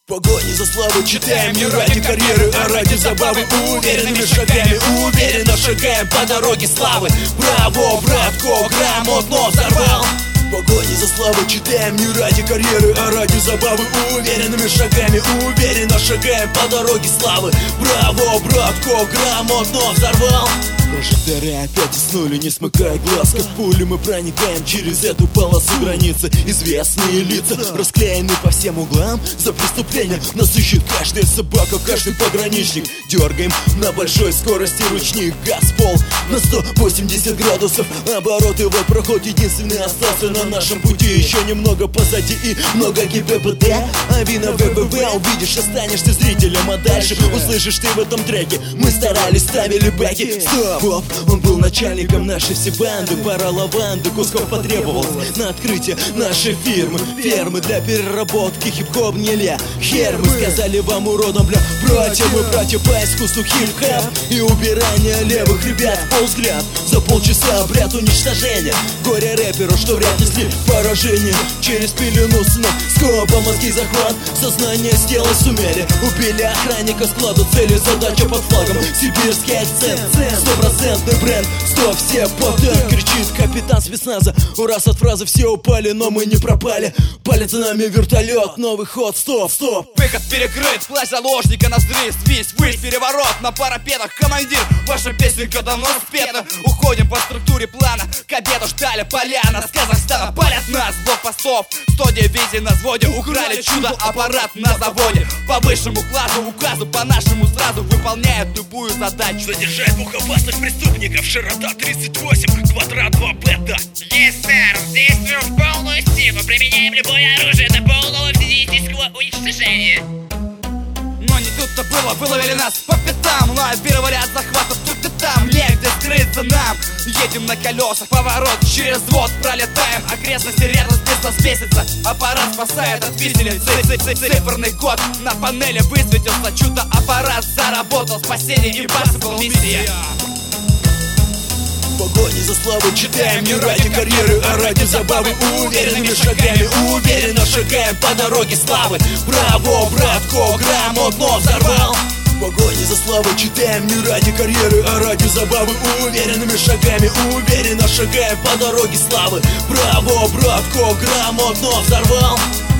Погони за славу читаем не ради карьеры, а ради забавы. Уверенными шагами, уверенно шагаем по дороге славы. Браво, братко, грамотно взорвал. Погони за славу читаем не ради карьеры, а ради забавы. Уверенными шагами, уверенно шагаем по дороге славы. Браво, братко, грамотно взорвал. Прожекторы опять уснули, не смыкая глаз. Как пули мы проникаем через эту полосу границы. Известные лица расклеены по всем углам. За преступление нас ищет каждая собака, каждый пограничник. Дергаем на большой скорости ручник. Газ пол на 180 градусов. Оборот его проход единственный остался на нашем пути. Еще немного позади и много ГИБДД. Авино ВВВ, увидишь, останешься зрителем. А дальше услышишь ты в этом треке: мы старались, ставили бэки. Стоп! Он был начальником нашей всей банды. Пара лаванды кусков потребовалось на открытие нашей фирмы. Фермы для переработки хип-хоп не ля. Хер, мы сказали вам, уродам, бля. Братья, мы братья по искусству хип-хоп и убирание левых ребят в полвзгляд. За полчаса обряд уничтожения. Горе рэперу, что вряд ли слив поражение. Через пелену снов, скопа, мозги захват. Сознание сделать сумели. Убили охранника складу, цели, задача под флагом. Сибирский акцент, 100% бренд, 100 все потом, кричит капитан спецназа. Ураз от фразы все упали, но мы не пропали. Палит за нами вертолет, новый ход, стоп, стоп. Выход перекрыт, власть заложника ноздрит. Свись, высь, переворот на парапетах. Командир, ваша песенка давно спета. Уходим по структуре плана, к обеду ждали поляна. С Казахстана палят нас, блокпостов 100 дивизий на взводе. Украли чудо-аппарат на заводе. По высшему классу, указу по-нашему сразу выполняют любую задачу. Задержать двухопасных преступников, широта 38, квадрат 2 бета. Есть, сэр, действуем в полную силу. Применяем любое оружие до полного физического уничтожения. Но не тут-то было, выловили нас по пятам. Лавировали от захватов тут и там. Негде скрыться нам. Едем на колесах, поворот через вод пролетаем. Окрестности рядом здесь нас бесится. Аппарат спасает от виселицы. Циферный код на панели высветился. Чудо-аппарат заработал. Спасение Impossible миссия. Погони за славу читаем не ради карьеры, а ради забавы. Уверенными шагами, уверенно шагаем по дороге славы. Браво, братко, грамотно взорвал. Погони за славу читаем не ради карьеры, а ради забавы. Уверенными шагами, уверенно шагаем по дороге славы. Браво, братко, грамотно взорвал.